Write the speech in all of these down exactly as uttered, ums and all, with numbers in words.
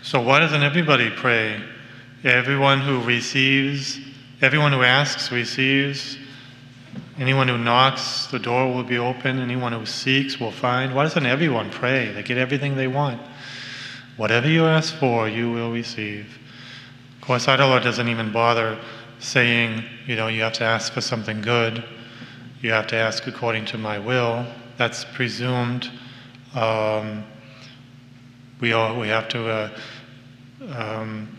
So why doesn't everybody pray? Everyone who receives, everyone who asks receives. Anyone who knocks, the door will be open. Anyone who seeks will find. Why doesn't everyone pray? They get everything they want. Whatever you ask for, you will receive. Of course, our Lord doesn't even bother saying, you know, you have to ask for something good. You have to ask according to my will. That's presumed. Um, we all we have to. Uh, um,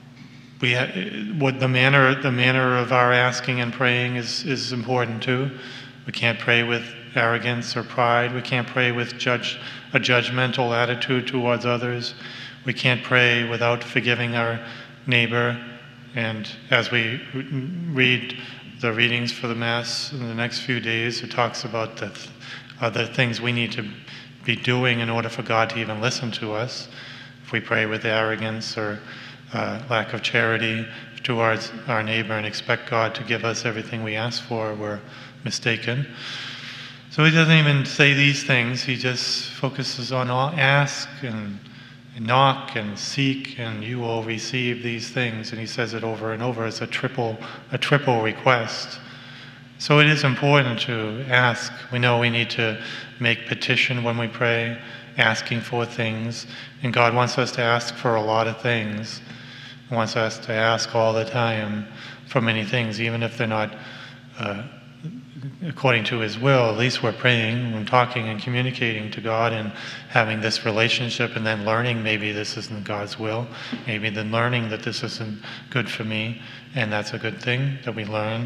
we ha what the manner the manner of our asking and praying is is important too. We can't pray with arrogance or pride. We can't pray with judge a judgmental attitude towards others. We can't pray without forgiving our neighbor. And as we read the readings for the Mass in the next few days, it talks about the th other things we need to be doing in order for God to even listen to us. If we pray with arrogance or uh, lack of charity towards our neighbor and expect God to give us everything we ask for, we're mistaken. So he doesn't even say these things. He just focuses on all ask and, and knock and seek, and you will receive these things. And he says it over and over as a triple, a triple request. So it is important to ask. We know we need to make petition when we pray, asking for things. And God wants us to ask for a lot of things. He wants us to ask all the time for many things, even if they're not uh, according to His will. At least we're praying and talking and communicating to God and having this relationship, and then learning maybe this isn't God's will. Maybe then learning that this isn't good for me, and that's a good thing that we learn.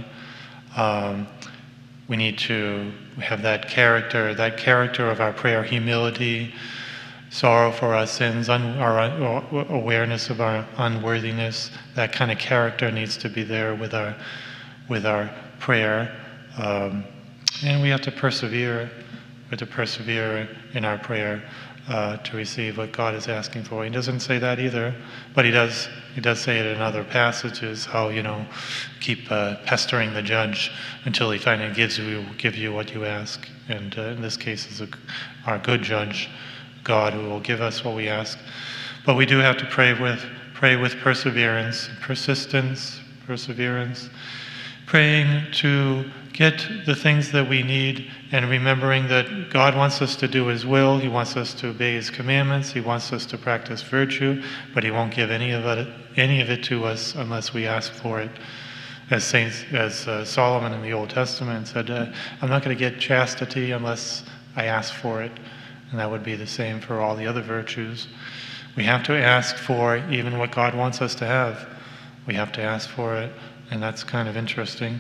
Um, we need to have that character, that character of our prayer, humility, sorrow for our sins, un, our un, awareness of our unworthiness. That kind of character needs to be there with our, with our prayer. Um, and we have to persevere. We have to persevere in our prayer uh, to receive what God is asking for. He doesn't say that either, but he does. He does say it in other passages. How you know, keep uh, pestering the judge until he finally gives you give you what you ask. And uh, in this case, is a, our good judge, God, who will give us what we ask. But we do have to pray with pray with perseverance, persistence, perseverance, praying to get the things that we need, and remembering that God wants us to do His will. He wants us to obey His commandments. He wants us to practice virtue, but He won't give any of it, any of it to us unless we ask for it. As Saints, as uh, Solomon in the Old Testament said, uh, "I'm not going to get chastity unless I ask for it," and that would be the same for all the other virtues. We have to ask for even what God wants us to have. We have to ask for it, and that's kind of interesting.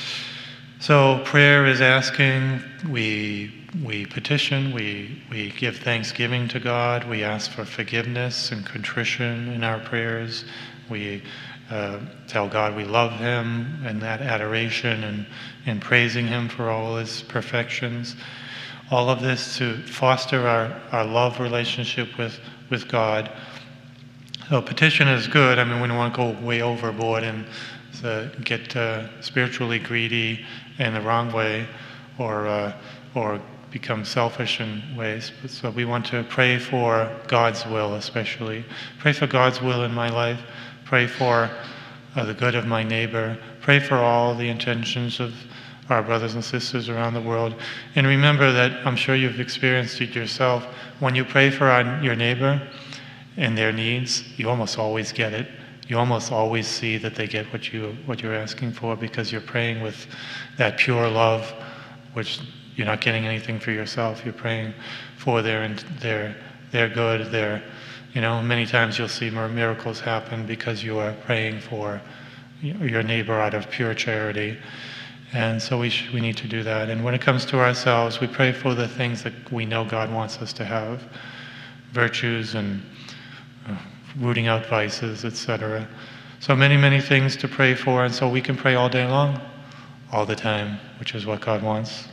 So prayer is asking, we, we petition, we, we give thanksgiving to God, we ask for forgiveness and contrition in our prayers, we uh, tell God we love Him, and that adoration and, and praising Him for all His perfections. All of this to foster our, our love relationship with, with God. So petition is good. I mean, we don't want to go way overboard and uh, get uh, spiritually greedy in the wrong way, or uh, or become selfish in ways. So we want to pray for God's will, especially. Pray for God's will in my life. Pray for uh, the good of my neighbor. Pray for all the intentions of our brothers and sisters around the world. And remember that, I'm sure you've experienced it yourself, when you pray for our, your neighbor and their needs, you almost always get it. You almost always see that they get what, you, what you're asking for, because you're praying with that pure love, which you're not getting anything for yourself. You're praying for their, their, their good. Their, you know, many times you'll see miracles happen because you are praying for your neighbor out of pure charity. And so we, sh we need to do that. And when it comes to ourselves, we pray for the things that we know God wants us to have, virtues and uh, rooting out vices, et cetera. So many, many things to pray for, and so we can pray all day long, all the time, which is what God wants.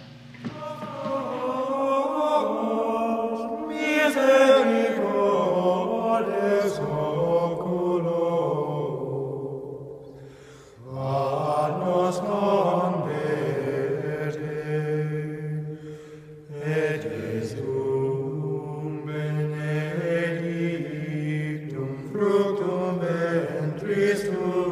Fructus Christus.